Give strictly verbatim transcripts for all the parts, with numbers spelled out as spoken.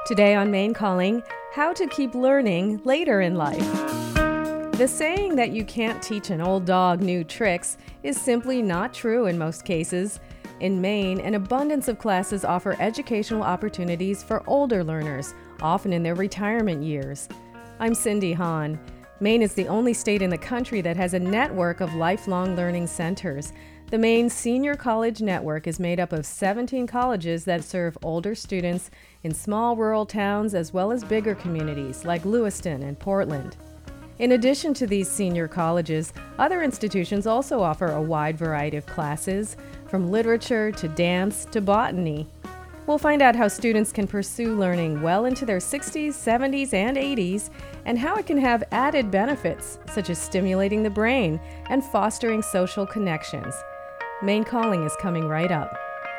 Today on Maine Calling, how to keep learning later in life. The saying that you can't teach an old dog new tricks is simply not true in most cases. In Maine, an abundance of classes offer educational opportunities for older learners, often in their retirement years. I'm Cindy Hahn. Maine is the only state in the country that has a network of lifelong learning centers. The Maine Senior College Network is made up of seventeen colleges that serve older students in small rural towns as well as bigger communities like Lewiston and Portland. In addition to these senior colleges, other institutions also offer a wide variety of classes, from literature to dance to botany. We'll find out how students can pursue learning well into their sixties, seventies, and eighties, and how it can have added benefits, such as stimulating the brain and fostering social connections. Maine Calling is coming right up.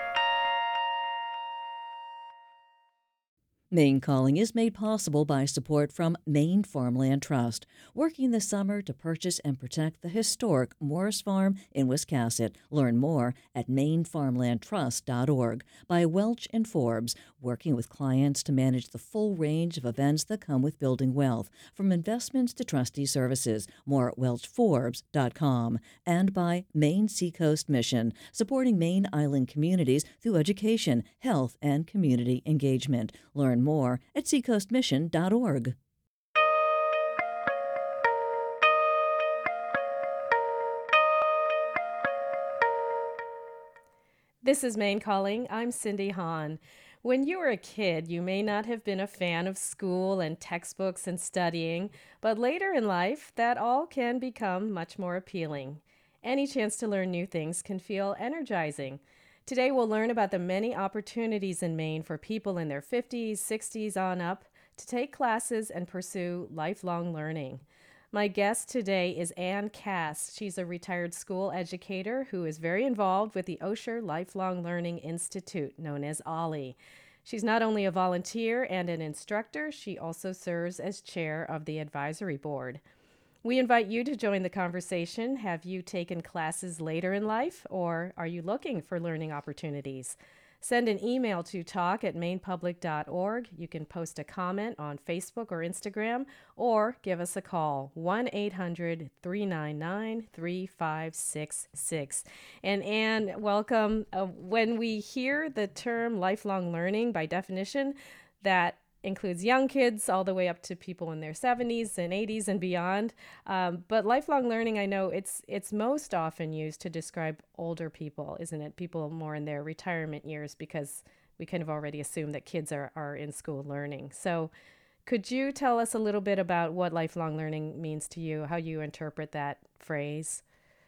Maine Calling is made possible by support from Maine Farmland Trust, working this summer to purchase and protect the historic Morris Farm in Wiscasset. Learn more at maine farmland trust dot org. By Welch and Forbes, working with clients to manage the full range of events that come with building wealth, from investments to trustee services. More at welch forbes dot com. And by Maine Seacoast Mission, supporting Maine Island communities through education, health, and community engagement. Learn more at seacoast mission dot org. This is Maine Calling. I'm Cindy Hahn. When you were a kid, you may not have been a fan of school and textbooks and studying, but later in life, that all can become much more appealing. Any chance to learn new things can feel energizing. Today, we'll learn about the many opportunities in Maine for people in their fifties, sixties on up to take classes and pursue lifelong learning. My guest today is Ann Cass. She's a retired school educator who is very involved with the Osher Lifelong Learning Institute, known as OLLI. She's not only a volunteer and an instructor, she also serves as chair of the advisory board. We invite you to join the conversation. Have you taken classes later in life, or are you looking for learning opportunities? Send an email to talk at maine public dot org. You can post a comment on Facebook or Instagram, or give us a call, one eight hundred three nine nine three five six six. And Ann, welcome. Uh, when we hear the term lifelong learning, by definition, that includes young kids all the way up to people in their seventies and eighties and beyond. Um, but lifelong learning, I know it's it's most often used to describe older people, isn't it? People more in their retirement years, because we kind of already assume that kids are, are in school learning. So could you tell us a little bit about what lifelong learning means to you, how you interpret that phrase?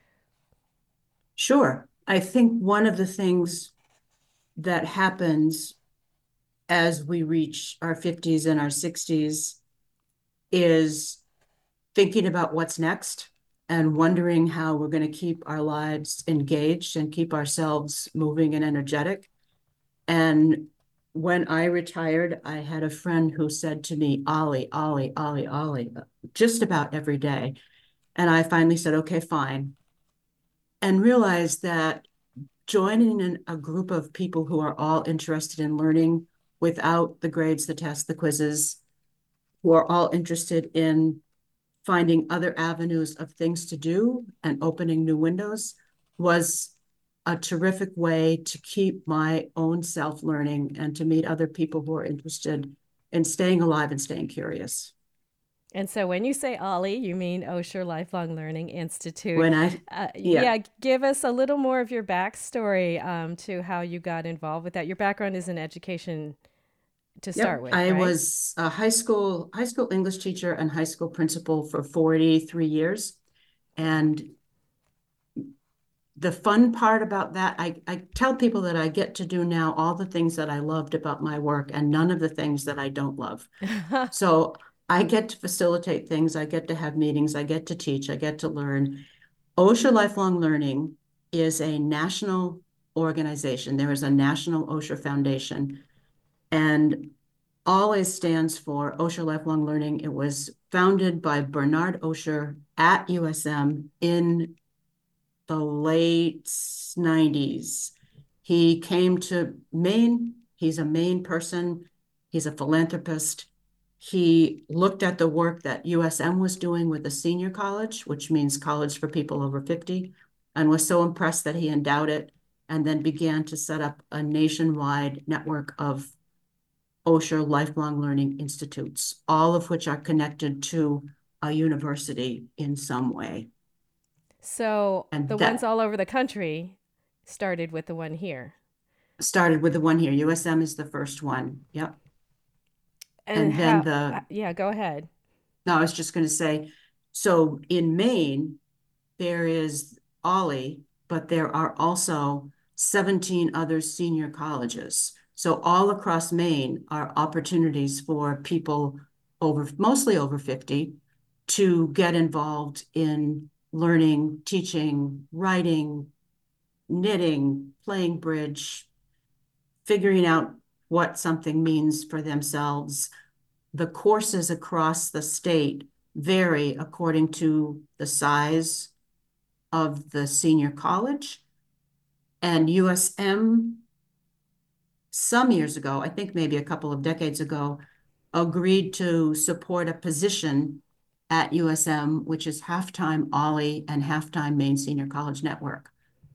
Sure. I think one of the things that happens as we reach our fifties and our sixties is thinking about what's next and wondering how we're going to keep our lives engaged and keep ourselves moving and energetic. And when I retired, I had a friend who said to me, Ollie, Ollie, Ollie, Ollie, just about every day. And I finally said, okay, fine. And realized that joining in a group of people who are all interested in learning without the grades, the tests, the quizzes, who are all interested in finding other avenues of things to do and opening new windows, was a terrific way to keep my own self learning and to meet other people who are interested in staying alive and staying curious. And so when you say OLLI, you mean Osher Lifelong Learning Institute. When I, uh, yeah. yeah, give us a little more of your backstory um, to how you got involved with that. Your background is in education to start Yep. with, I right? was a high school high school English teacher and high school principal for forty-three years. And the fun part about that, I, I tell people that I get to do now all the things that I loved about my work and none of the things that I don't love. So I get to facilitate things. I get to have meetings. I get to teach. I get to learn. Osher Lifelong Learning is a national organization. There is a National Osher Foundation. And always stands for Osher Lifelong Learning. It was founded by Bernard Osher at U S M in the late nineties. He came to Maine. He's a Maine person. He's a philanthropist. He looked at the work that U S M was doing with the senior college, which means college for people over fifty, and was so impressed that he endowed it and then began to set up a nationwide network of Osher Lifelong Learning Institutes, all of which are connected to a university in some way. So And the ones that all over the country started with the one here. started with the one here. U S M is the first one. Yep. And And then how, uh, the, yeah, go ahead. no, I was just going to say, so in Maine, there is Ollie, but there are also seventeen other senior colleges. So all across Maine are opportunities for people over, mostly over fifty, to get involved in learning, teaching, writing, knitting, playing bridge, figuring out what something means for themselves. The courses across the state vary according to the size of the senior college. And U S M, some years ago, I think maybe a couple of decades ago, agreed to support a position at U S M, which is half-time Ollie and half-time Maine Senior College Network.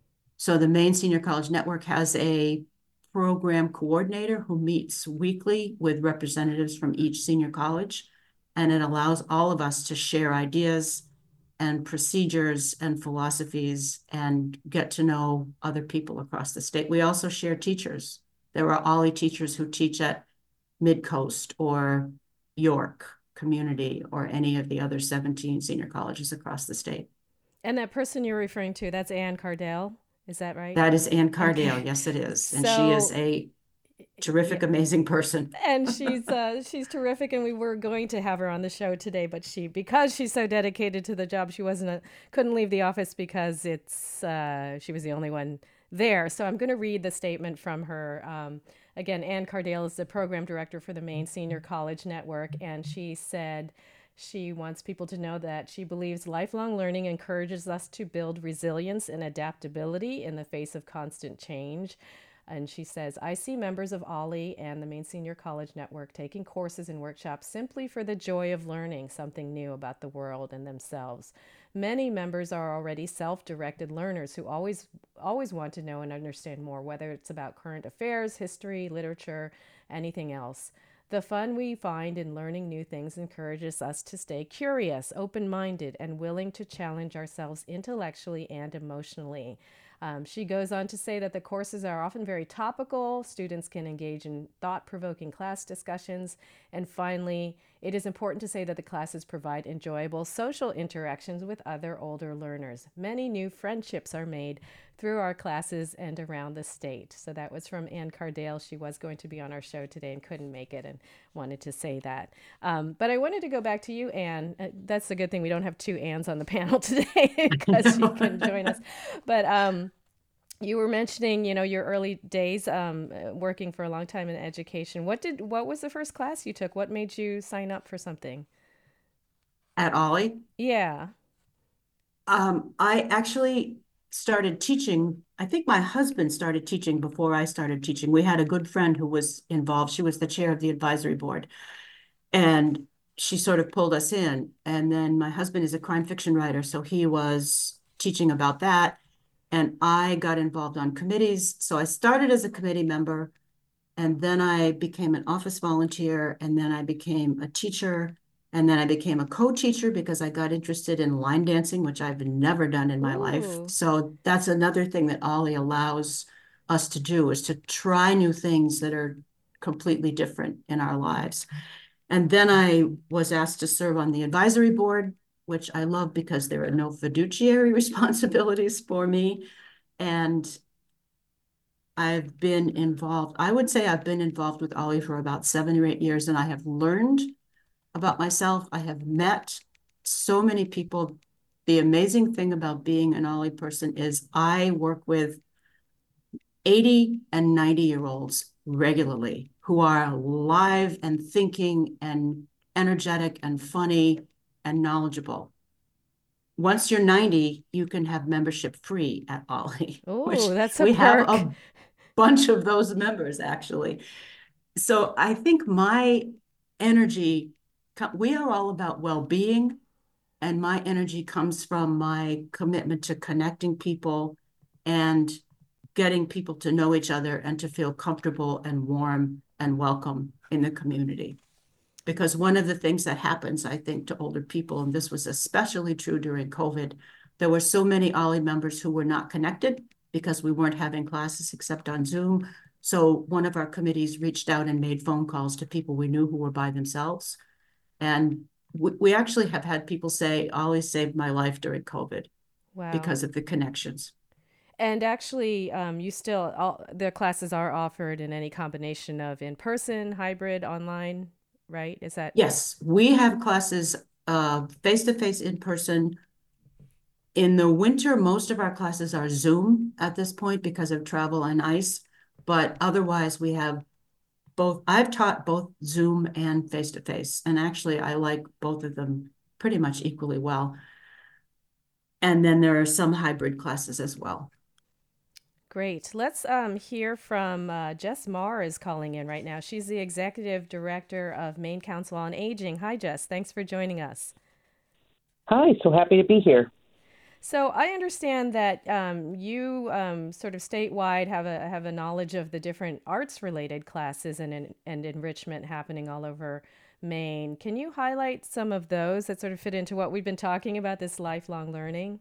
So the Maine Senior College Network has a program coordinator who meets weekly with representatives from each senior college, and it allows all of us to share ideas and procedures and philosophies and get to know other people across the state. We also share teachers. There are Ollie teachers who teach at Midcoast or York Community or any of the other seventeen senior colleges across the state. And that person you're referring to, that's Ann Cardale. Is that right? That is Ann Okay. Cardale. Yes, it is. And she is So, a yeah, terrific, amazing person. and she's uh, she's terrific, and we were going to have her on the show today, but she, because she's so dedicated to the job, she wasn't a, couldn't leave the office because it's uh, she was the only one there. So I'm going to read the statement from her. Um, again, Ann Cardale is the program director for the Maine Senior College Network, and she said she wants people to know that she believes lifelong learning encourages us to build resilience and adaptability in the face of constant change. And she says, I see members of Ollie and the Maine Senior College Network taking courses and workshops simply for the joy of learning something new about the world and themselves. Many members are already self-directed learners who always always want to know and understand more, whether it's about current affairs, history, literature, anything else. The fun we find in learning new things encourages us to stay curious, open-minded, and willing to challenge ourselves intellectually and emotionally. Um, she goes on to say that the courses are often very topical. Students can engage in thought-provoking class discussions. And finally, it is important to say that the classes provide enjoyable social interactions with other older learners. Many new friendships are made through our classes and around the state. So that was from Ann Cardale. She was going to be on our show today and couldn't make it, and wanted to say that. Um, but I wanted to go back to you, Ann. Uh, that's a good thing we don't have two Anns on the panel today because she can join us. But um, you were mentioning, you know, your early days um, uh, working for a long time in education. What did what was the first class you took? What made you sign up for something? At Ollie, Yeah. um, I actually started teaching. I think my husband started teaching before I started teaching. We had a good friend who was involved. She was the chair of the advisory board, and she sort of pulled us in. And then my husband is a crime fiction writer, so he was teaching about that. And I got involved on committees. So I started as a committee member, and then I became an office volunteer, and then I became a teacher, and then I became a co-teacher because I got interested in line dancing, which I've never done in my life. Ooh. So that's another thing that Ollie allows us to do, is to try new things that are completely different in our lives. And then I was asked to serve on the advisory board, which I love because there are no fiduciary responsibilities for me. And I've been involved, I would say I've been involved with Ollie for about seven or eight years, and I have learned about myself. I have met so many people. The amazing thing about being an Ollie person is I work with eighty and ninety year olds regularly who are alive and thinking and energetic and funny and knowledgeable. Once you're ninety, you can have membership free at Ollie, which Oh, that's a we have perk. a bunch of those members actually. So I think my energy, we are all about well-being, and my energy comes from my commitment to connecting people and getting people to know each other and to feel comfortable and warm and welcome in the community. Because one of the things that happens, I think, to older people, and this was especially true during COVID, there were so many OLLI members who were not connected because we weren't having classes except on Zoom. So one of our committees reached out and made phone calls to people we knew who were by themselves. And we, we actually have had people say, OLLI saved my life during COVID Wow. because of the connections. And actually, um, you still, all, the classes are offered in any combination of in-person, hybrid, online, right? Is that? Yes, we have classes uh, face-to-face, in person. In the winter, most of our classes are Zoom at this point because of travel and ice. But otherwise, we have both. I've taught both Zoom and face-to-face. And actually, I like both of them pretty much equally well. And then there are some hybrid classes as well. Great. Let's um, hear from uh, Jess Marr is calling in right now. She's the Executive Director of Maine Council on Aging. Hi, Jess. Thanks for joining us. Hi, so happy to be here. So I understand that um, you um, sort of statewide have a have a knowledge of the different arts-related classes and and enrichment happening all over Maine. Can you highlight some of those that sort of fit into what we've been talking about, this lifelong learning?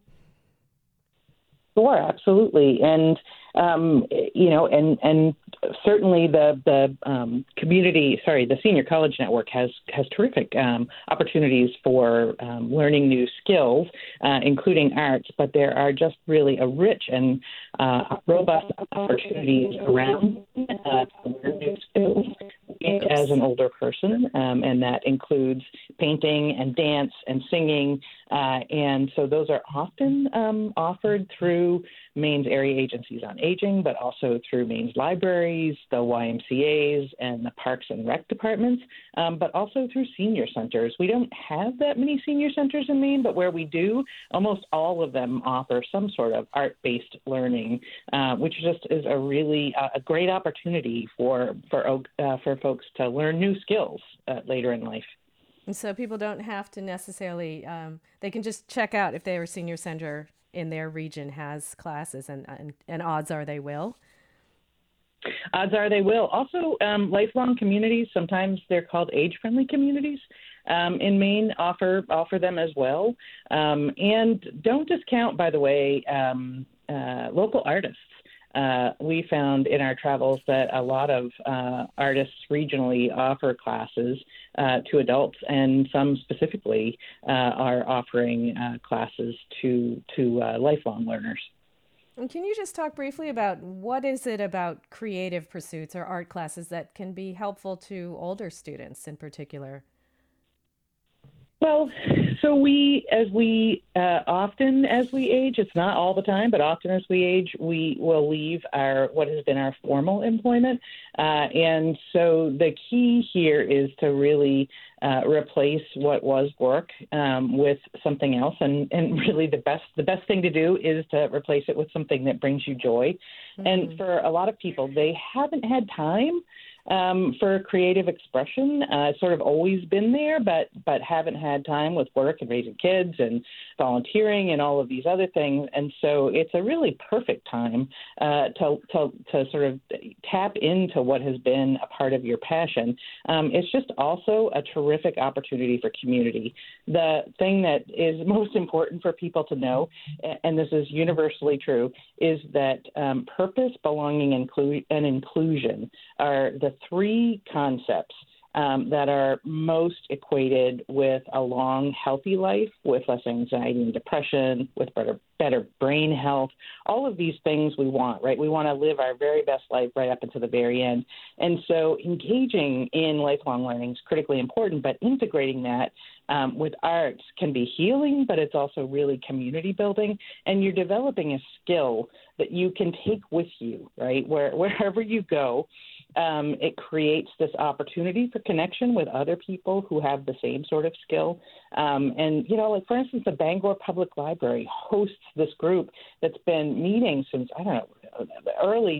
Sure, absolutely, and um, you know, and and certainly the the um, community, sorry, the Senior College Network has has terrific um, opportunities for um, learning new skills, uh, including arts. But there are just really a rich and uh, robust opportunities around uh, to learn new skills as an older person, um, and that includes painting and dance and singing, uh, and so those are often um, offered through Maine's area agencies on aging, but also through Maine's libraries, the Y M C As, and the Parks and Rec departments, um, but also through senior centers. We don't have that many senior centers in Maine, but where we do, almost all of them offer some sort of art-based learning, uh, which just is a really uh, a great opportunity for for uh, for folks to learn new skills uh, later in life. And so people don't have to necessarily, um, they can just check out if their senior center in their region has classes, and, and, and odds are they will. Odds are they will. Also, um, lifelong communities, sometimes they're called age-friendly communities, um, in Maine offer offer them as well. Um, and don't discount, by the way, um, uh, local artists. Uh, we found in our travels that a lot of uh, artists regionally offer classes uh, to adults, and some specifically uh, are offering uh, classes to to uh, lifelong learners. And can you just talk briefly about what is it about creative pursuits or art classes that can be helpful to older students in particular? Well, so we, as we uh, often as we age, it's not all the time, but often as we age, we will leave our what has been our formal employment, uh, and so the key here is to really uh, replace what was work um, with something else, and, and really the best the best thing to do is to replace it with something that brings you joy. Mm-hmm. And for a lot of people, they haven't had time Um, for creative expression. Uh, it's sort of always been there, but but haven't had time with work and raising kids and volunteering and all of these other things. And so it's a really perfect time uh, to, to to sort of tap into what has been a part of your passion. Um, it's just also a terrific opportunity for community. The thing that is most important for people to know, and this is universally true, is that um, purpose, belonging, inclu- and inclusion are the three concepts um, that are most equated with a long, healthy life, with less anxiety and depression, with better, better brain health, all of these things we want, right? We want to live our very best life right up until the very end. And so engaging in lifelong learning is critically important, but integrating that um, with arts can be healing, but it's also really community building. And you're developing a skill that you can take with you, right? Where, wherever you go, Um, it creates this opportunity for connection with other people who have the same sort of skill. Um, and, you know, like, for instance, the Bangor Public Library hosts this group that's been meeting since, I don't know, the early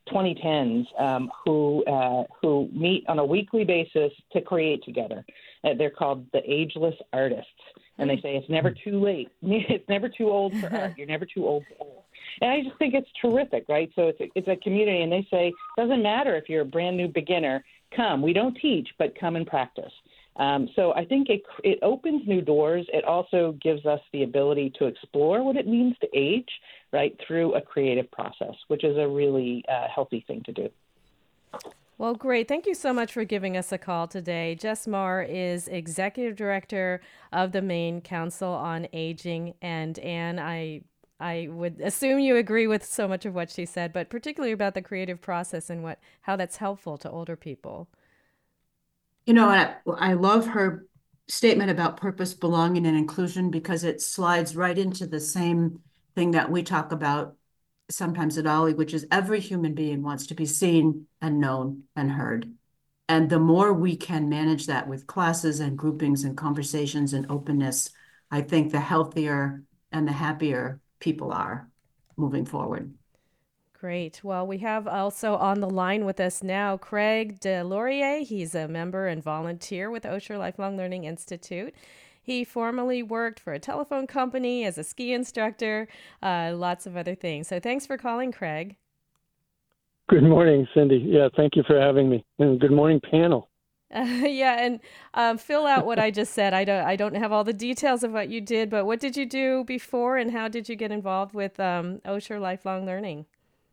twenty tens um, who uh, who meet on a weekly basis to create together. Uh, they're called the Ageless Artists, and they say it's never too late. It's never too old for art. You're never too old for art. And I just think it's terrific, right? So it's a, it's a community, and they say it doesn't matter if you're a brand new beginner. Come, we don't teach, but come and practice. Um, so I think it it opens new doors. It also gives us the ability to explore what it means to age, right, through a creative process, which is a really uh, healthy thing to do. Well, great. Thank you so much for giving us a call today. Jess Marr is Executive Director of the Maine Council on Aging. And Anne, I I would assume you agree with so much of what she said, but particularly about the creative process and what how that's helpful to older people. You know, I, I love her statement about purpose, belonging, and inclusion, because it slides right into the same thing that we talk about sometimes at Ollie, which is every human being wants to be seen and known and heard. And the more we can manage that with classes and groupings and conversations and openness, I think the healthier and the happier people are moving forward. Great. Well, we have also on the line with us now Craig Deslauriers. He's a member and volunteer with Osher Lifelong Learning Institute. He formerly worked for a telephone company as a ski instructor, uh, lots of other things. So thanks for calling, Craig. Good morning, Cindy. Yeah, thank you for having me. And good morning, panel. Uh, yeah, and um, fill out what I just said. I don't, I don't have all the details of what you did, but what did you do before, and how did you get involved with um, Osher Lifelong Learning?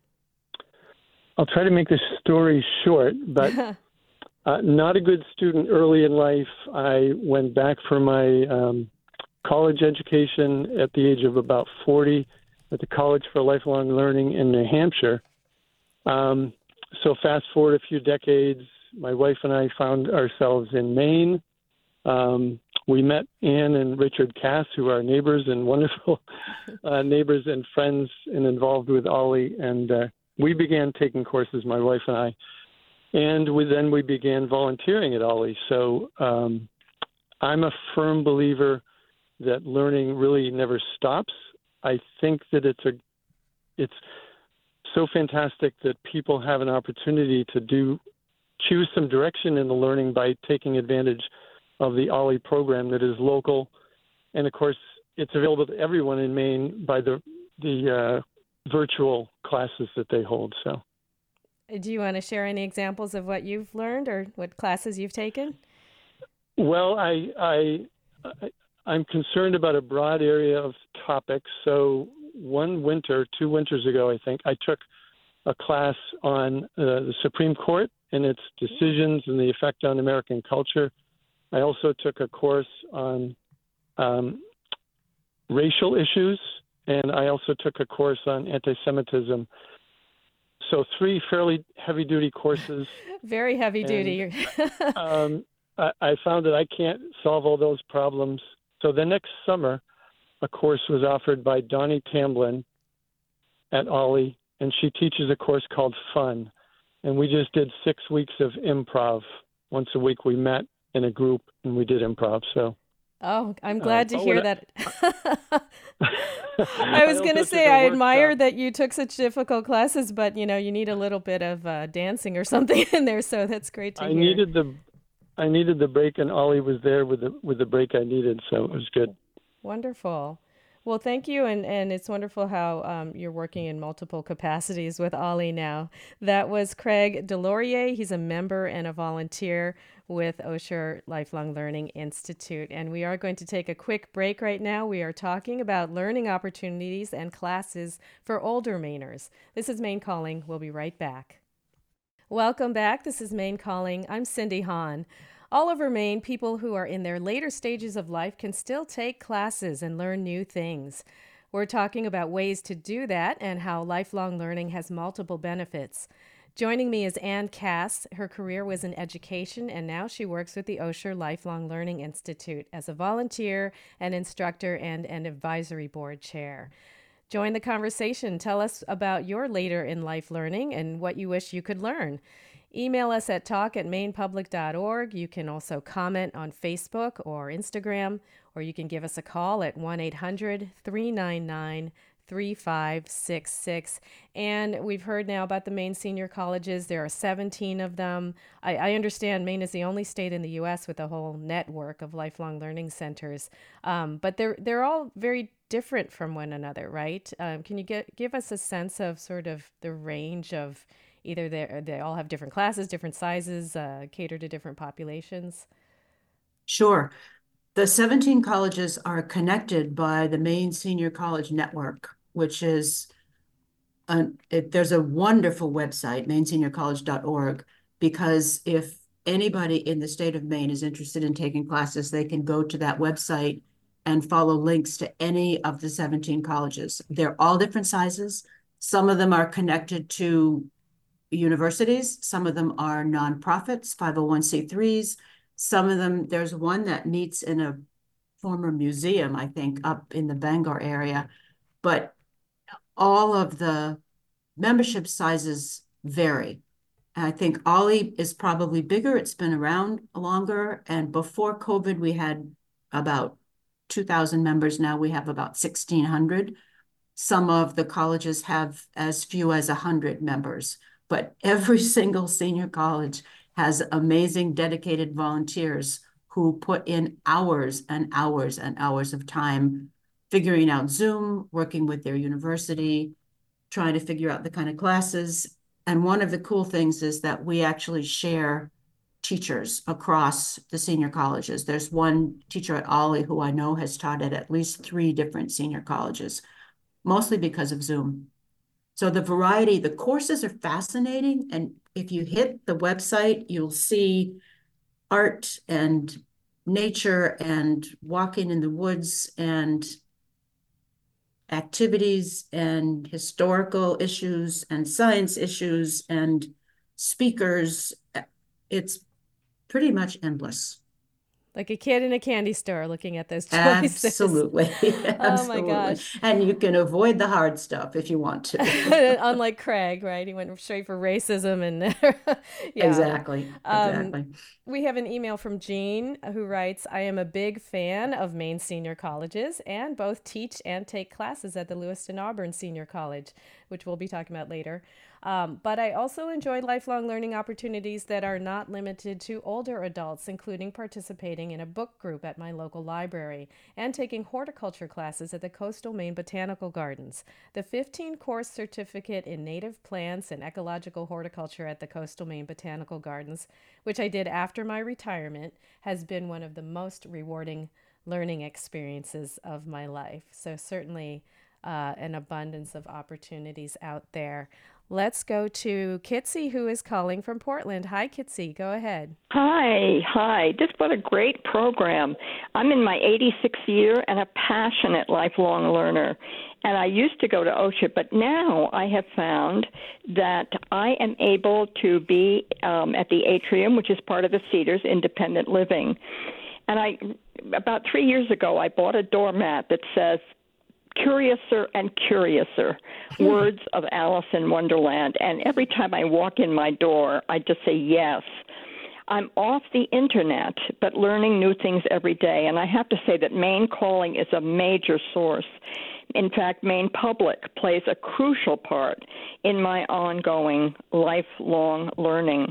I'll try to make this story short, but uh, not a good student early in life. I went back for my um, college education at the age of about forty at the College for Lifelong Learning in New Hampshire. Um, so fast forward a few decades, my wife and I found ourselves in Maine. Um, we met Anne and Richard Cass, who are neighbors and wonderful uh, neighbors and friends and involved with Ollie, and uh, we began taking courses, my wife and I, and we, then we began volunteering at Ollie. So um, I'm a firm believer that learning really never stops. I think that it's a, it's so fantastic that people have an opportunity to do, choose some direction in the learning by taking advantage of the Ollie program that is local, and of course it's available to everyone in Maine by the the uh, virtual classes that they hold. So, do you want to share any examples of what you've learned or what classes you've taken? Well, I, I, I, I'm concerned about a broad area of topics. So one winter, two winters ago, I think, I took a class on uh, the Supreme Court and its decisions and the effect on American culture. I also took a course on um, racial issues, and I also took a course on anti-Semitism. So three fairly heavy-duty courses. Very heavy-duty. And, um, I, I found that I can't solve all those problems. So the next summer, a course was offered by Donnie Tamblin at Ollie, and she teaches a course called Fun. And we just did six weeks of improv. Once a week we met in a group and we did improv. So. Oh, I'm glad uh, to oh, hear that. I was going to say, I admire that you took such difficult classes, but, you know, you need a little bit of uh, dancing or something in there, so that's great to I hear. needed the, I needed the break, and Ollie was there with the with the break I needed, so it was good. Wonderful. Well, thank you, and, and it's wonderful how um, you're working in multiple capacities with Ollie now. That was Craig Deslauriers. He's a member and a volunteer with Osher Lifelong Learning Institute. And we are going to take a quick break right now. We are talking about learning opportunities and classes for older Mainers. This is Maine Calling. We'll be right back. Welcome back. This is Maine Calling. I'm Cindy Hahn. All over Maine, people who are in their later stages of life can still take classes and learn new things. We're talking about ways to do that and how lifelong learning has multiple benefits. Joining me is Anne Cass. Her career was in education, and now she works with the Osher Lifelong Learning Institute as a volunteer, an instructor, and an advisory board chair. Join the conversation. Tell us about your later in life learning and what you wish you could learn. Email us at talk at maine public dot org. You can also comment on Facebook or Instagram, or you can give us a call at one eight hundred three nine nine three five six six. And we've heard now about the Maine senior colleges. There are seventeen of them. I, I understand Maine is the only state in the U S with a whole network of lifelong learning centers. Um, but they're they're all very different from one another, right? Um, can you get give us a sense of sort of the range of either they they all have different classes, different sizes, uh, cater to different populations? Sure. The seventeen colleges are connected by the Maine Senior College Network, which is, an, it, there's a wonderful website, maine senior college dot org, because if anybody in the state of Maine is interested in taking classes, they can go to that website and follow links to any of the seventeen colleges. They're all different sizes. Some of them are connected to universities. Some of them are nonprofits, five oh one c threes. Some of them, there's one that meets in a former museum, I think, up in the Bangor area. But all of the membership sizes vary. I think Ollie is probably bigger. It's been around longer. And before COVID, we had about two thousand members. Now we have about sixteen hundred. Some of the colleges have as few as one hundred members. But every single senior college has amazing dedicated volunteers who put in hours and hours and hours of time figuring out Zoom, working with their university, trying to figure out the kind of classes. And one of the cool things is that we actually share teachers across the senior colleges. There's one teacher at Ollie who I know has taught at at least three different senior colleges, mostly because of Zoom. So the variety, the courses are fascinating. And if you hit the website, you'll see art and nature and walking in the woods and activities and historical issues and science issues and speakers. It's pretty much endless. Like a kid in a candy store looking at those choices. Absolutely. Oh Absolutely. my gosh. And you can avoid the hard stuff if you want to. Unlike Craig, right? He went straight for racism and yeah. Exactly. Um, Exactly. we have an email from Jean who writes, I am a big fan of Maine senior colleges and both teach and take classes at the Lewiston Auburn Senior College, which we'll be talking about later. Um, but I also enjoy lifelong learning opportunities that are not limited to older adults, including participating in a book group at my local library and taking horticulture classes at the Coastal Maine Botanical Gardens. The fifteen-course certificate in native plants and ecological horticulture at the Coastal Maine Botanical Gardens, which I did after my retirement, has been one of the most rewarding learning experiences of my life. So certainly uh, an abundance of opportunities out there. Let's go to Kitsy, who is calling from Portland. Hi, Kitsy. Go ahead. Hi, hi. This what a great program. I'm in my eighty-sixth year and a passionate lifelong learner. And I used to go to OSHA, but now I have found that I am able to be um, at the Atrium, which is part of the Cedars Independent Living. And I, about three years ago, I bought a doormat that says, Curiouser and Curiouser, words of Alice in Wonderland. And every time I walk in my door, I just say yes. I'm off the internet, but learning new things every day. And I have to say that Maine Calling is a major source. In fact, Maine Public plays a crucial part in my ongoing lifelong learning.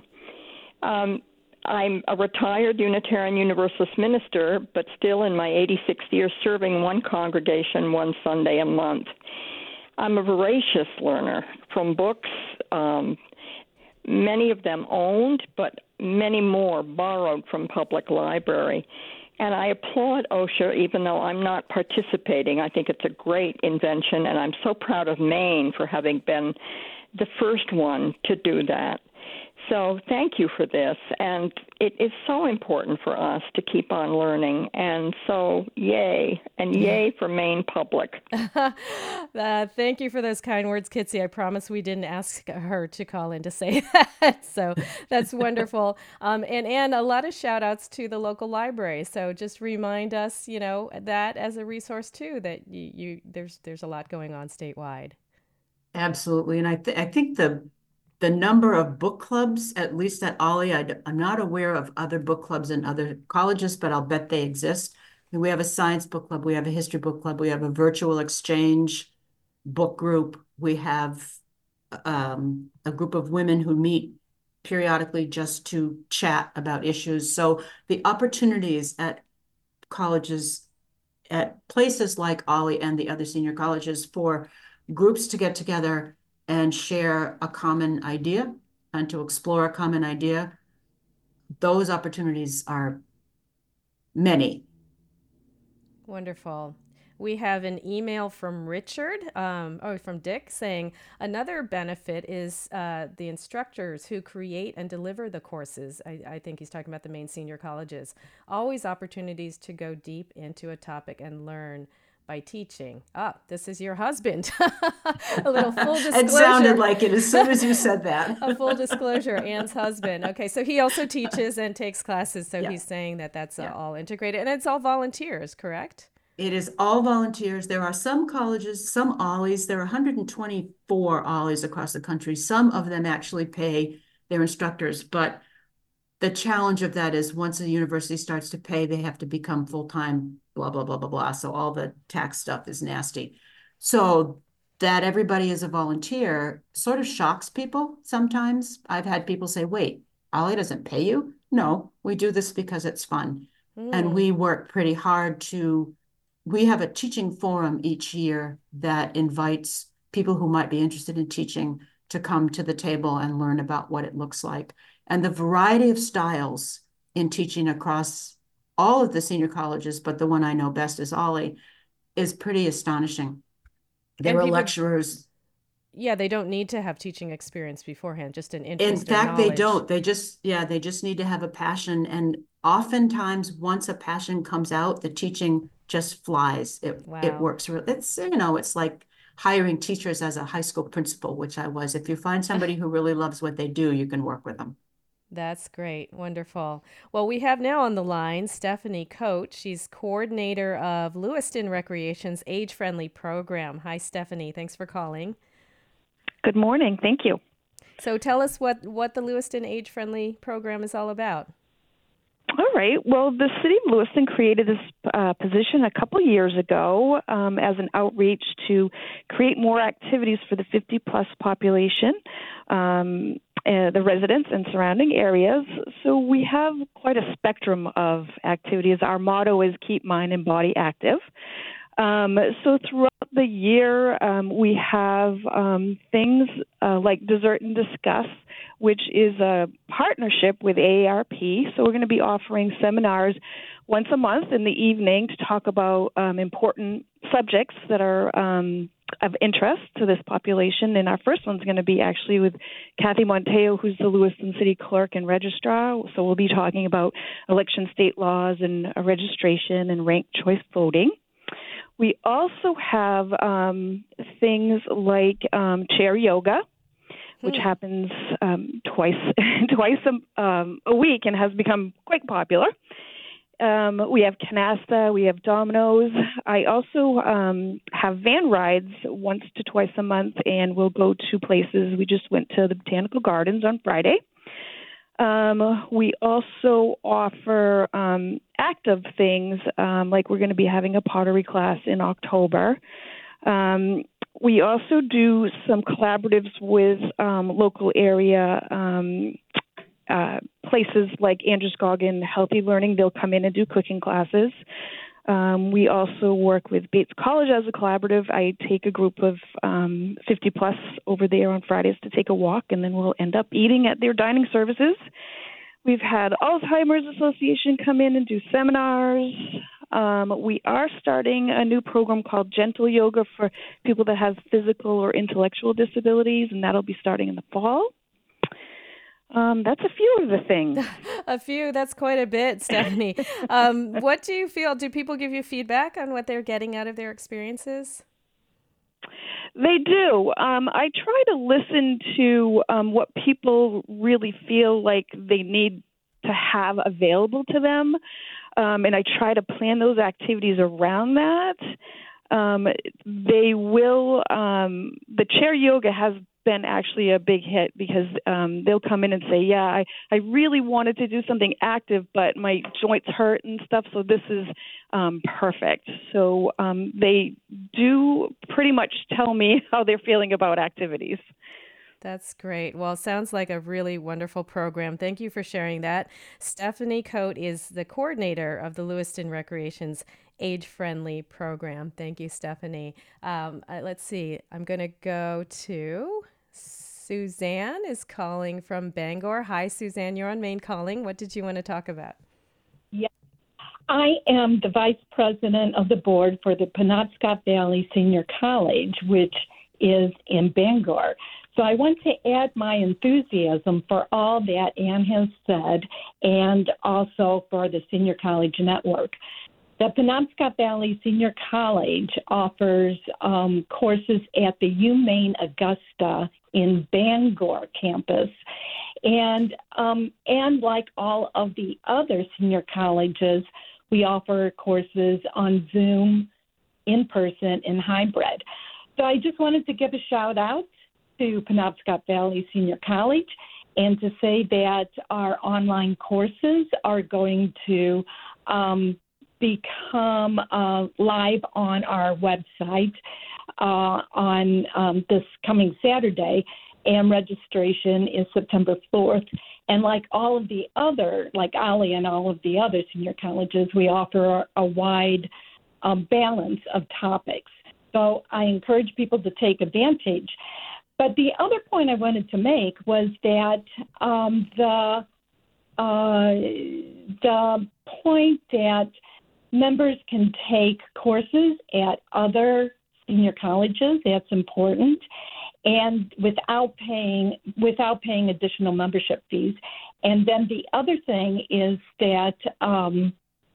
Um, I'm a retired Unitarian Universalist minister, but still in my eighty-sixth year serving one congregation one Sunday a month. I'm a voracious learner from books, um, many of them owned, but many more borrowed from public library. And I applaud OSHA, even though I'm not participating. I think it's a great invention, and I'm so proud of Maine for having been the first one to do that. So thank you for this, and it is so important for us to keep on learning, and so yay, and yay for Maine Public. uh, thank you for those kind words, Kitsy. I promise we didn't ask her to call in to say that, so that's wonderful. Um, and, and a lot of shout-outs to the local library, so just remind us, you know, that as a resource, too, that you, you there's there's a lot going on statewide. Absolutely, and I, th- I think the The number of book clubs, at least at Ollie, I, am not aware of other book clubs in other colleges, but I'll bet they exist. We have a science book club, we have a history book club, we have a virtual exchange book group. We have um, a group of women who meet periodically just to chat about issues. So the opportunities at colleges, at places like Ollie and the other senior colleges, for groups to get together and share a common idea and to explore a common idea, those opportunities are many. Wonderful. We have an email from Richard, um, oh, from Dick, saying another benefit is uh, the instructors who create and deliver the courses. I, I think he's talking about the main senior colleges. Always opportunities to go deep into a topic and learn by teaching. Ah, this is your husband. A little full disclosure. It sounded like it as soon as you said that. A full disclosure, Anne's husband. Okay, so he also teaches and takes classes, so Yeah. he's saying that that's Yeah. uh, all integrated. And it's all volunteers, correct? It is all volunteers. There are some colleges, some Ollies. There are one hundred twenty-four Ollies across the country. Some of them actually pay their instructors, but the challenge of that is once a university starts to pay, they have to become full-time, blah, blah, blah, blah, blah. So all the tax stuff is nasty. So that everybody is a volunteer sort of shocks people sometimes. I've had people say, wait, Ollie doesn't pay you? No, we do this because it's fun. Mm. And we work pretty hard to, we have a teaching forum each year that invites people who might be interested in teaching to come to the table and learn about what it looks like. And the variety of styles in teaching across all of the senior colleges, but the one I know best is Ollie, is pretty astonishing. There And are people- lecturers. Yeah, they don't need to have teaching experience beforehand, just an In interest or fact, they knowledge. don't. They just, yeah, they just need to have a passion. And oftentimes, once a passion comes out, the teaching just flies. It it Wow. works. re- It's, you know, it's like hiring teachers as a high school principal, which I was. If you find somebody who really loves what they do, you can work with them. That's great. Wonderful. Well, we have now on the line Stephanie Coates. She's coordinator of Lewiston Recreation's age-friendly program. Hi, Stephanie. Thanks for calling. Good morning. Thank you. So tell us what, what the Lewiston age-friendly program is all about. All right. Well, the city of Lewiston created this uh, position a couple years ago um, as an outreach to create more activities for the fifty plus population, um, uh, the residents and surrounding areas. So we have quite a spectrum of activities. Our motto is keep mind and body active. Um, so throughout the year, um, we have um, things uh, like Dessert and Discuss, which is a partnership with A A R P. So we're going to be offering seminars once a month in the evening to talk about um, important subjects that are um, of interest to this population. And our first one's going to be actually with Kathy Monteo, who's the Lewiston City Clerk and Registrar. So we'll be talking about election state laws and uh, registration and ranked choice voting. We also have um, things like um, chair yoga, which Hmm. happens um, twice twice a, um, a week and has become quite popular. Um, we have canasta, we have dominoes. I also um, have van rides once to twice a month, and we'll go to places. We just went to the Botanical Gardens on Friday. Um, we also offer um, active things, um, like we're going to be having a pottery class in October. Um, we also do some collaboratives with um, local area um, uh, places like Androscoggin Healthy Learning. They'll come in and do cooking classes. Um, we also work with Bates College as a collaborative. I take a group of um, fifty plus over there on Fridays to take a walk, and then we'll end up eating at their dining services. We've had Alzheimer's Association come in and do seminars. Um, we are starting a new program called Gentle Yoga for people that have physical or intellectual disabilities, and that'll be starting in the fall. Um, that's a few of the things. A few, that's quite a bit, Stephanie. um, what do you feel? Do people give you feedback on what they're getting out of their experiences? They do. Um, I try to listen to um, what people really feel like they need to have available to them, um, and I try to plan those activities around that. Um, they will, um, the chair yoga has been actually a big hit because um, they'll come in and say, yeah, I, I really wanted to do something active, but my joints hurt and stuff, so this is um, perfect. So um, they do pretty much tell me how they're feeling about activities. That's great. Well, it sounds like a really wonderful program. Thank you for sharing that. Stephanie Coate is the coordinator of the Lewiston Recreation's age-friendly program. Thank you, Stephanie. Um, uh, let's see. I'm going to go to Suzanne is calling from Bangor. Hi, Suzanne. You're on Maine Calling. What did you want to talk about? Yeah, I am the vice president of the board for the Penobscot Valley Senior College, which is in Bangor. So I want to add my enthusiasm for all that Ann has said and also for the Senior College Network. The Penobscot Valley Senior College offers um, courses at the UMaine Augusta in Bangor campus. And, um, and like all of the other senior colleges, we offer courses on Zoom, in person, and hybrid. So I just wanted to give a shout out to Penobscot Valley Senior College and to say that our online courses are going to um, become uh, live on our website uh, on um, this coming Saturday, and registration is September fourth. And like all of the other, like Ollie and all of the other senior colleges, we offer a, a wide um, balance of topics. So I encourage people to take advantage. But the other point I wanted to make was that um, the uh, the point that members can take courses at other senior colleges, that's important, and without paying without paying additional membership fees. And then the other thing is that um,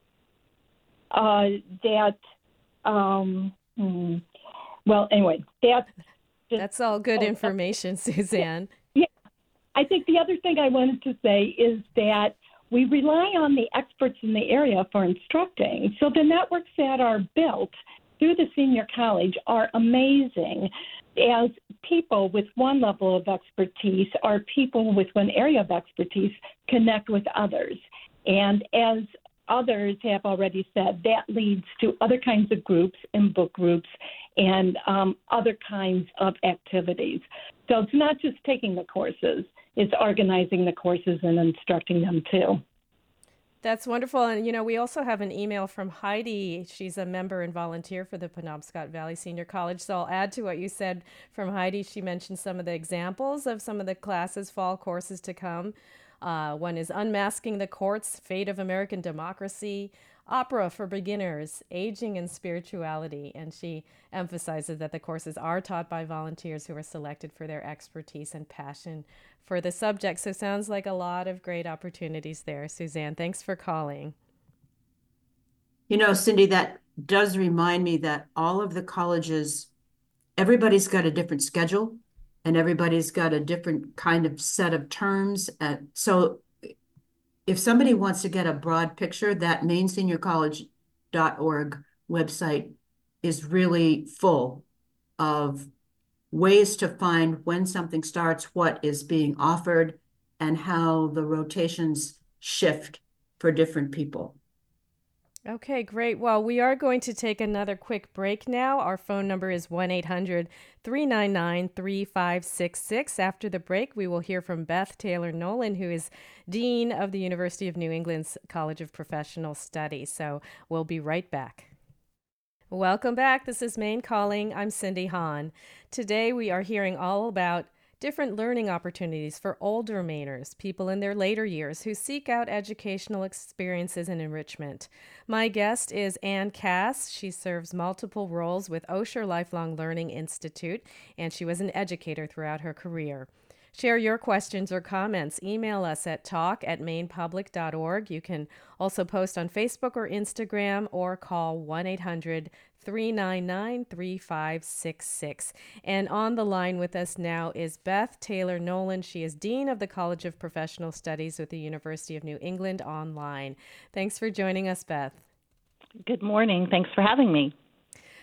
uh, that um, hmm, well, anyway, that. That's all good information, Suzanne. Yeah. I think the other thing I wanted to say is that we rely on the experts in the area for instructing. So the networks that are built through the senior college are amazing, as people with one level of expertise or people with one area of expertise connect with others. And as others have already said, that leads to other kinds of groups and book groups and um, other kinds of activities. So it's not just taking the courses, it's organizing the courses and instructing them too. That's wonderful. And, you know, we also have an email from Heidi. She's a member and volunteer for the Penobscot Valley Senior College. So I'll add to what you said from Heidi. She mentioned some of the examples of some of the classes, fall courses to come. Uh, one is Unmasking the Courts, Fate of American Democracy, Opera for Beginners, Aging and Spirituality. And she emphasizes that the courses are taught by volunteers who are selected for their expertise and passion for the subject. So sounds like a lot of great opportunities there. Suzanne, thanks for calling. You know, Cindy, that does remind me that all of the colleges, everybody's got a different schedule and everybody's got a different kind of set of terms. Uh, so if somebody wants to get a broad picture, that maine senior college dot org website is really full of ways to find when something starts, what is being offered, and how the rotations shift for different people. Okay, great. Well, we are going to take another quick break now. Our phone number is one eight hundred, three nine nine, three five six six. After the break, we will hear from Beth Taylor Nolan, who is Dean of the University of New England's College of Professional Studies. So we'll be right back. Welcome back. This is Maine Calling. I'm Cindy Hahn. Today we are hearing all about different learning opportunities for older Mainers, people in their later years who seek out educational experiences and enrichment. My guest is Ann Cass. She serves multiple roles with Osher Lifelong Learning Institute, and she was an educator throughout her career. Share your questions or comments. Email us at talk at maine public dot org. You can also post on Facebook or Instagram or call one eight hundred, three nine nine, three five six six. And on the line with us now is Beth Taylor Nolan. She is Dean of the College of Professional Studies with the University of New England Online. Thanks for joining us, Beth. Good morning. Thanks for having me.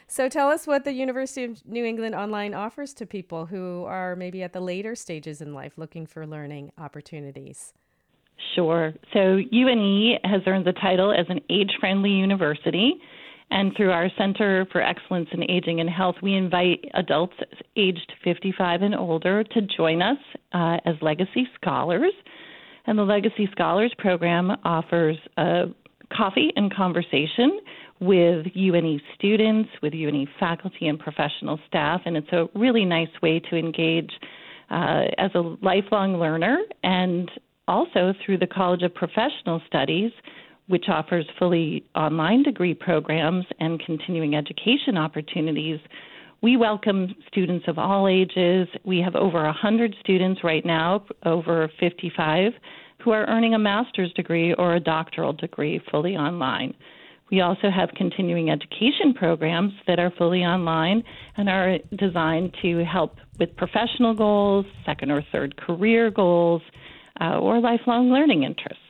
So tell us what the University of New England Online offers to people who are maybe at the later stages in life looking for learning opportunities. Sure. So U N E has earned the title as an age-friendly university, and through our Center for Excellence in Aging and Health, we invite adults aged fifty-five and older to join us uh, as Legacy Scholars. And the Legacy Scholars program offers a coffee and conversation with U N E students, with U N E faculty and professional staff, and it's a really nice way to engage uh, as a lifelong learner, and also through the College of Professional Studies, which offers fully online degree programs and continuing education opportunities. We welcome students of all ages. We have over one hundred students right now, over fifty-five, who are earning a master's degree or a doctoral degree fully online. We also have continuing education programs that are fully online and are designed to help with professional goals, second or third career goals, uh, or lifelong learning interests.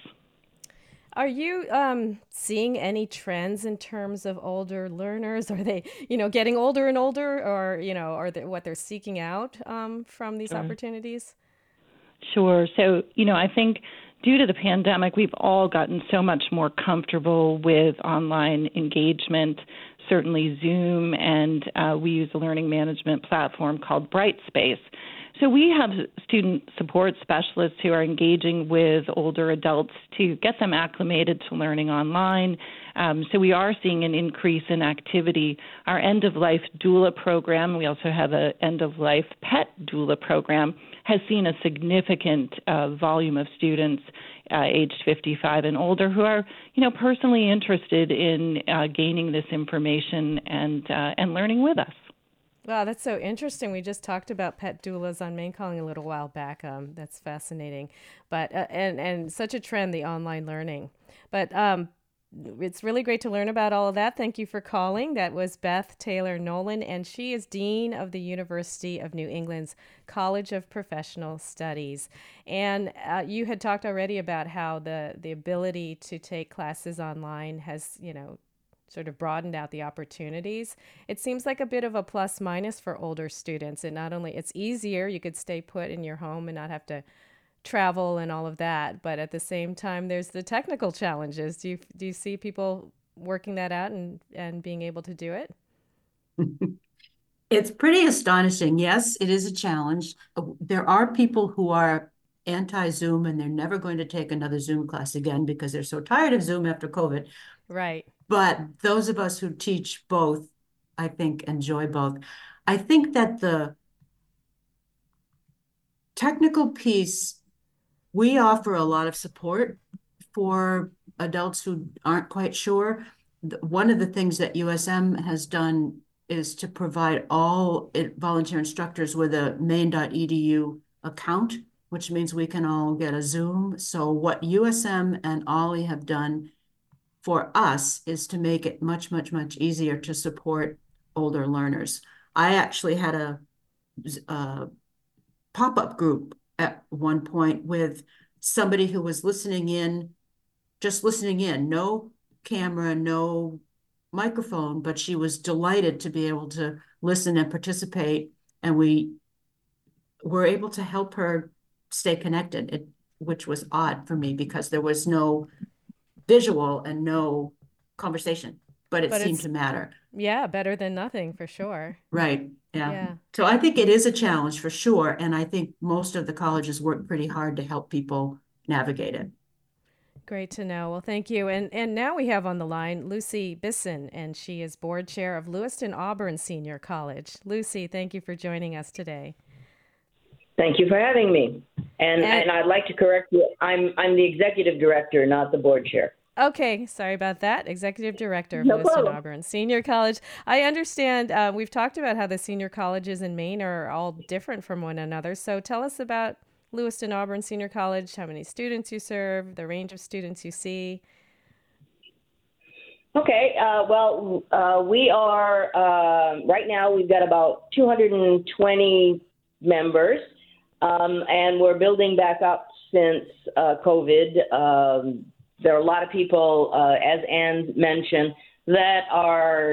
Are you um, seeing any trends in terms of older learners? Are they, you know, getting older and older, or, you know, are they what they're seeking out um, from these Sure. opportunities? Sure. So, you know, I think due to the pandemic, we've all gotten so much more comfortable with online engagement, certainly Zoom, and uh, we use a learning management platform called Brightspace. So we have student support specialists who are engaging with older adults to get them acclimated to learning online. Um, so we are seeing an increase in activity. Our end-of-life doula program, we also have an end-of-life pet doula program, has seen a significant uh, volume of students uh, aged fifty-five and older who are, you know, personally interested in uh, gaining this information and uh, and learning with us. Wow, that's so interesting. We just talked about pet doulas on Main Calling a little while back. Um, that's fascinating, but uh, and and such a trend, the online learning. But um, it's really great to learn about all of that. Thank you for calling. That was Beth Taylor Nolan, and she is Dean of the University of New England's College of Professional Studies. And uh, you had talked already about how the the ability to take classes online has, you know, sort of broadened out the opportunities. It seems like a bit of a plus minus for older students. And not only it's easier, you could stay put in your home and not have to travel and all of that, but at the same time, there's the technical challenges. Do you do you see people working that out and, and being able to do it? It's pretty astonishing. Yes, it is a challenge. There are people who are anti-Zoom and they're never going to take another Zoom class again because they're so tired of Zoom after COVID. Right. But those of us who teach both, I think, enjoy both. I think that the technical piece, we offer a lot of support for adults who aren't quite sure. One of the things that U S M has done is to provide all volunteer instructors with a main dot e d u account, which means we can all get a Zoom. So what U S M and Ollie have done for us is to make it much, much, much easier to support older learners. I actually had a, a pop-up group at one point with somebody who was listening in, just listening in, no camera, no microphone, but she was delighted to be able to listen and participate. And we were able to help her stay connected, it, which was odd for me because there was no visual and no conversation, but it But seemed it's- to matter. Yeah, better than nothing for sure. Right. Yeah. Yeah. So I think it is a challenge for sure. And I think most of the colleges work pretty hard to help people navigate it. Great to know. Well, thank you. And and now we have on the line Lucy Bisson, and she is board chair of Lewiston Auburn Senior College. Lucy, thank you for joining us today. Thank you for having me. And, And- and I'd like to correct you. I'm I'm the executive director, not the board chair. Okay, sorry about that. Executive Director of No Lewiston problem. Auburn Senior College. I understand uh, we've talked about how the senior colleges in Maine are all different from one another. So tell us about Lewiston Auburn Senior College, how many students you serve, the range of students you see. Okay. Uh, well, uh, we are uh, right now. We've got about two hundred twenty members, um, and we're building back up since uh, COVID. Um, there are a lot of people, uh, as Ann mentioned, that are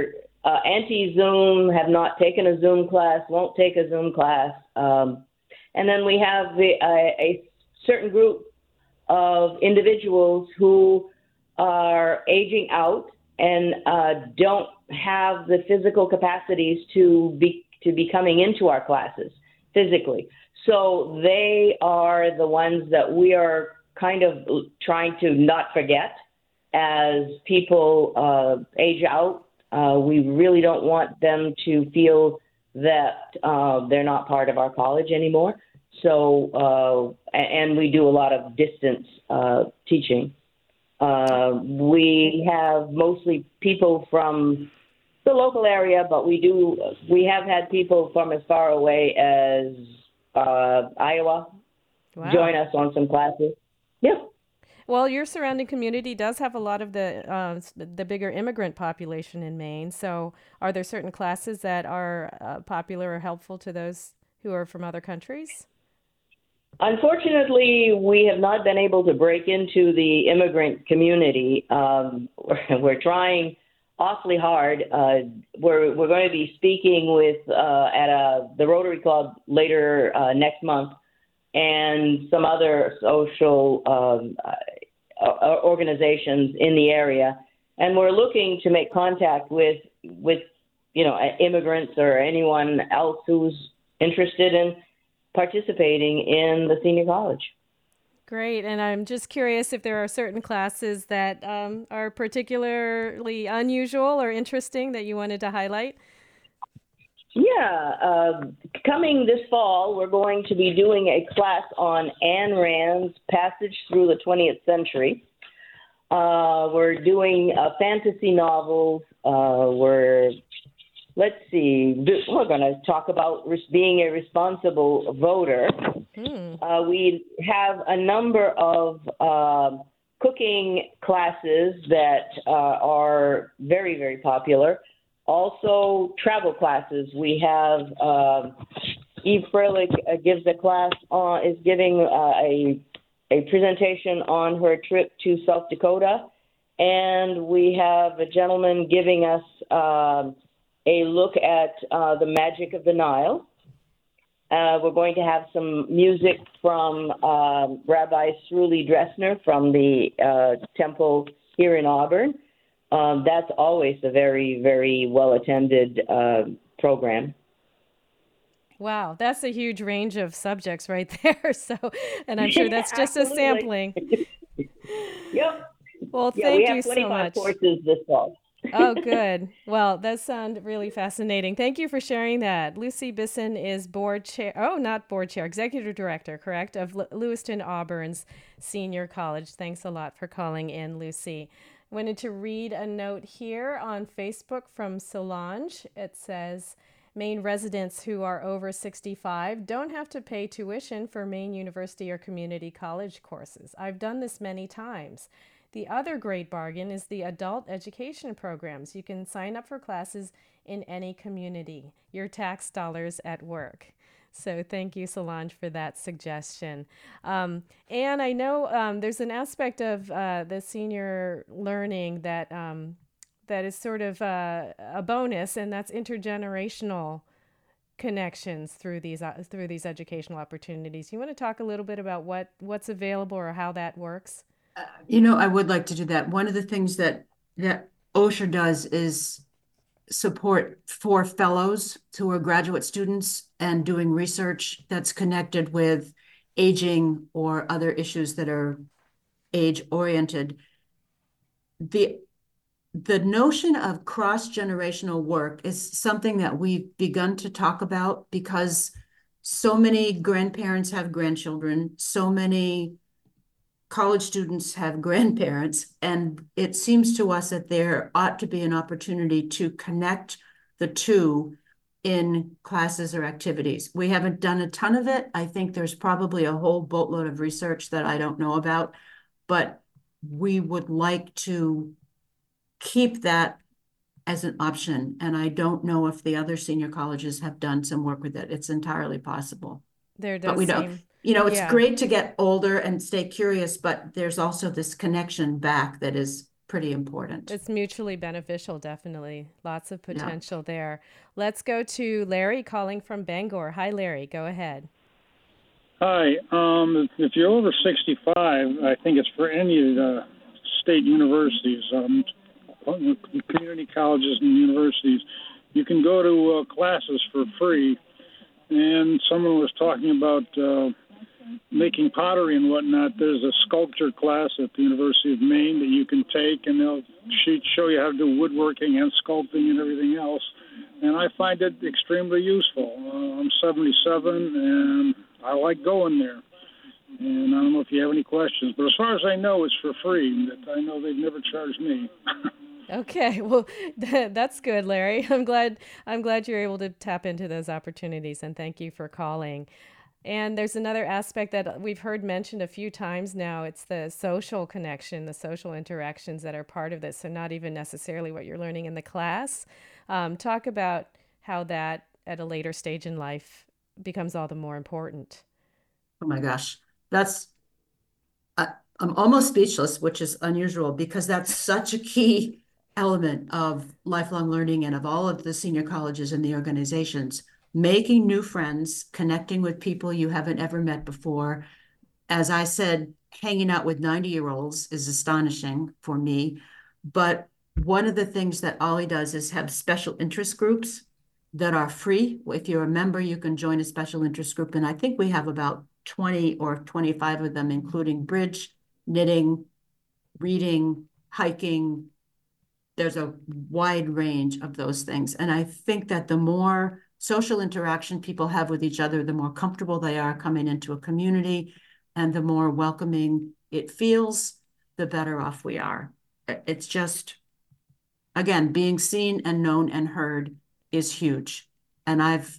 uh, anti-Zoom, have not taken a Zoom class, won't take a Zoom class. Um, and then we have the, uh, a certain group of individuals who are aging out and uh, don't have the physical capacities to be to be coming into our classes physically. So they are the ones that we are kind of trying to not forget as people uh, age out. Uh, we really don't want them to feel that uh, they're not part of our college anymore. So, uh, and we do a lot of distance uh, teaching. Uh, we have mostly people from the local area, but we do, we have had people from as far away as uh, Iowa Wow. join us on some classes. Yeah. Well, your surrounding community does have a lot of the uh, the bigger immigrant population in Maine. So are there certain classes that are uh, popular or helpful to those who are from other countries? Unfortunately, we have not been able to break into the immigrant community. Um, we're, we're trying awfully hard. Uh, we're we're going to be speaking with uh, at a, the Rotary Club later uh, next month, and some other social um, uh, organizations in the area, and we're looking to make contact with with you know immigrants or anyone else who's interested in participating in the senior college. Great. And I'm just curious if there are certain classes that um, are particularly unusual or interesting that you wanted to highlight. Yeah. Uh, coming this fall, we're going to be doing a class on Ayn Rand's Passage Through the twentieth Century. Uh, we're doing uh, fantasy novels. Uh, we're Let's see, we're going to talk about being a responsible voter. Mm. Uh, we have a number of uh, cooking classes that uh, are very, very popular. Also, travel classes. We have uh, Eve Freilich uh, gives a class on, is giving uh, a, a presentation on her trip to South Dakota. And we have a gentleman giving us uh, a look at uh, the magic of the Nile. Uh, we're going to have some music from uh, Rabbi Sruli Dressner from the uh, temple here in Auburn. Um, that's always a very, very well-attended uh, program. Wow, that's a huge range of subjects right there. So, and I'm sure that's just a sampling. Yep. Well, yeah, thank we have you so twenty-five much. courses this fall. Oh, good. Well, that sounds really fascinating. Thank you for sharing that. Lucy Bisson is board chair, oh, not board chair, executive director, correct, of L- Lewiston Auburn's Senior College. Thanks a lot for calling in, Lucy. I wanted to read a note here on Facebook from Solange. It says, Maine residents who are over sixty-five don't have to pay tuition for Maine University or community college courses. I've done this many times. The other great bargain is the adult education programs. You can sign up for classes in any community. Your tax dollars at work. So thank you, Solange, for that suggestion. Um, and I know um, there's an aspect of uh, the senior learning that um, that is sort of uh, a bonus, and that's intergenerational connections through these uh, through these educational opportunities. You want to talk a little bit about what what's available or how that works? Uh, you know, I would like to do that. One of the things that that Osher does is support for fellows who are graduate students and doing research that's connected with aging or other issues that are age-oriented. The the notion of cross-generational work is something that we've begun to talk about because so many grandparents have grandchildren, so many college students have grandparents, and it seems to us that there ought to be an opportunity to connect the two in classes or activities. We haven't done a ton of it. I think there's probably a whole boatload of research that I don't know about, but we would like to keep that as an option. And I don't know if the other senior colleges have done some work with it. It's entirely possible. There does but we seem, don't. You know, it's yeah. great to get older and stay curious, but there's also this connection back that is pretty important. It's mutually beneficial, definitely. Lots of Yeah. potential there. Let's go to Larry calling from Bangor. Hi, Larry. Go ahead. Hi. Um, if you're over sixty-five, I think it's for any of the state universities, um, community colleges and universities, you can go to uh, classes for free. And someone was talking about uh, making pottery and whatnot. There's a sculpture class at the University of Maine that you can take, and they'll show you how to do woodworking and sculpting and everything else. And I find it extremely useful. Uh, I'm seventy-seven, and I like going there. And I don't know if you have any questions, but as far as I know, it's for free. That I know they've never charged me. Okay, well, that's good, Larry. I'm glad I'm glad you're able to tap into those opportunities, and thank you for calling. And there's another aspect that we've heard mentioned a few times now. It's the social connection, the social interactions that are part of this, so not even necessarily what you're learning in the class. Um, talk about how that, at a later stage in life, becomes all the more important. Oh my gosh, that's, I, I'm almost speechless, which is unusual because that's such a key element of lifelong learning and of all of the senior colleges and the organizations. Making new friends, connecting with people you haven't ever met before. As I said, hanging out with ninety-year-olds is astonishing for me. But one of the things that Ollie does is have special interest groups that are free. If you're a member, you can join a special interest group. And I think we have about twenty or twenty-five of them, including bridge, knitting, reading, hiking. There's a wide range of those things. And I think that the more social interaction people have with each other, the more comfortable they are coming into a community, and the more welcoming it feels, the better off we are. It's just, again, being seen and known and heard is huge. And I've,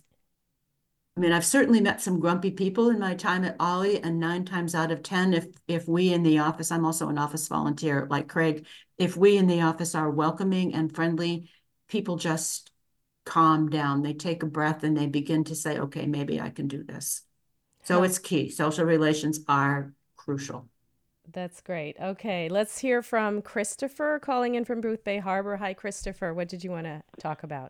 I mean, I've certainly met some grumpy people in my time at Ollie, and nine times out of ten, if if we in the office, I'm also an office volunteer like Craig, if we in the office are welcoming and friendly, people just calm down. They take a breath and they begin to say, okay, maybe I can do this. So it's key. Social relations are crucial. That's great. Okay, let's hear from Christopher calling in from Booth Bay Harbor. Hi, Christopher. What did you want to talk about?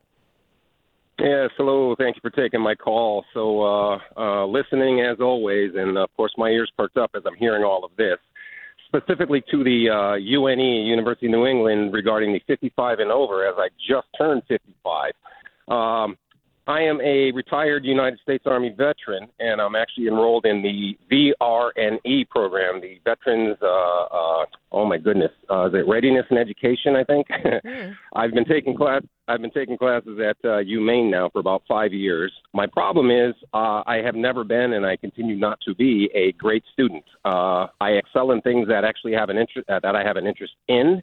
Yes, hello. Thank you for taking my call. So uh, uh, listening as always, and of course my ears perked up as I'm hearing all of this, specifically to the uh, U N E, University of New England, regarding the fifty-five and over, as I just turned fifty-five. Um, I am a retired United States Army veteran, and I'm actually enrolled in the V R N E program, the Veterans, uh, uh, oh my goodness, uh, is it Readiness and Education, I think? Mm. I've been taking class. I've been taking classes at uh, UMaine now for about five years. My problem is uh, I have never been, and I continue not to be, a great student. Uh, I excel in things that actually have an interest uh, that I have an interest in.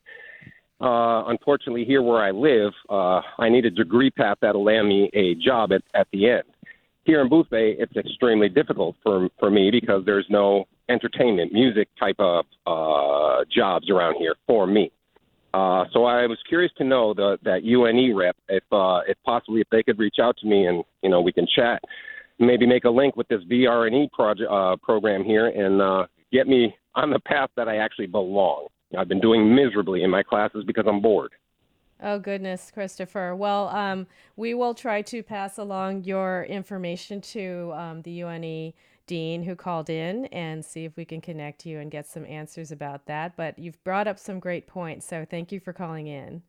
Uh, unfortunately, here where I live, uh, I need a degree path that'll land me a job at, at the end. Here in Booth Bay, it's extremely difficult for for me because there's no entertainment, music type of uh, jobs around here for me. Uh, so I was curious to know the, that U N E rep, if uh, if possibly if they could reach out to me and you know we can chat, maybe make a link with this V R N E project uh, program here and uh, get me on the path that I actually belong. I've been doing miserably in my classes because I'm bored. Oh, goodness, Christopher. Well, um, we will try to pass along your information to um, the U N E dean who called in and see if we can connect you and get some answers about that. But you've brought up some great points, so thank you for calling in.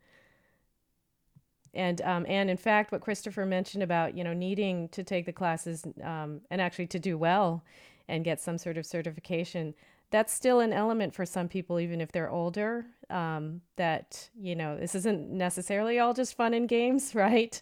And um, and in fact, what Christopher mentioned about, you know, needing to take the classes um, and actually to do well and get some sort of certification, that's still an element for some people, even if they're older, um, that, you know, this isn't necessarily all just fun and games, right?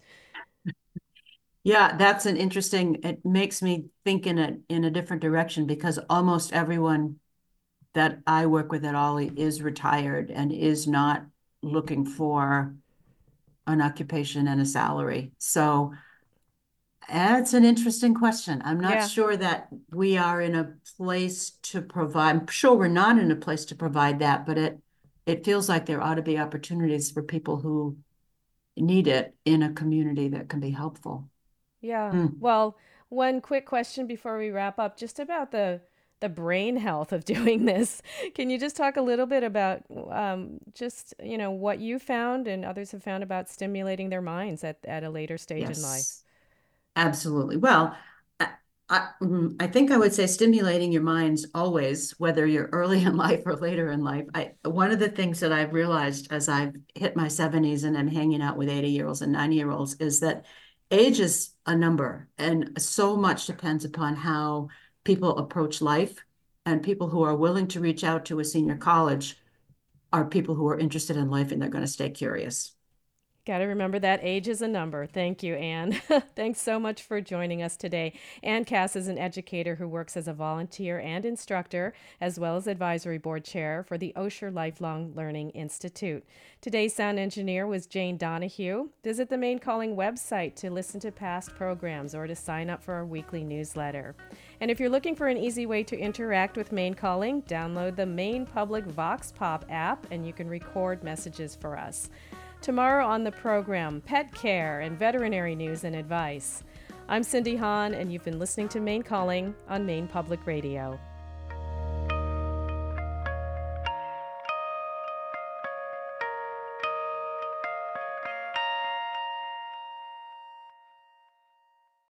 Yeah, that's an interesting, it makes me think in a in a different direction because almost everyone that I work with at Ollie is retired and is not looking for an occupation and a salary. So that's an interesting question. I'm not Yeah. sure that we are in a place to provide, I'm sure we're not in a place to provide that, but it it feels like there ought to be opportunities for people who need it in a community that can be helpful. Yeah. Hmm. Well, one quick question before we wrap up, just about the the brain health of doing this. Can you just talk a little bit about um, just, you know, what you found and others have found about stimulating their minds at, at a later stage Yes. in life? Absolutely. Well, I, I, mm, I think I would say stimulating your minds always, whether you're early in life or later in life. I, one of the things that I've realized as I've hit my seventies and I'm hanging out with eighty-year-olds and ninety-year-olds is that age is a number, and so much depends upon how people approach life. And people who are willing to reach out to a senior college are people who are interested in life and they're going to stay curious. Got to remember that age is a number. Thank you, Anne. Thanks so much for joining us today. Anne Cass is an educator who works as a volunteer and instructor, as well as advisory board chair for the Osher Lifelong Learning Institute. Today's sound engineer was Jane Donahue. Visit the Maine Calling website to listen to past programs or to sign up for our weekly newsletter. And if you're looking for an easy way to interact with Maine Calling, download the Maine Public Vox Pop app and you can record messages for us. Tomorrow on the program, pet care and veterinary news and advice. I'm Cindy Hahn, and you've been listening to Maine Calling on Maine Public Radio.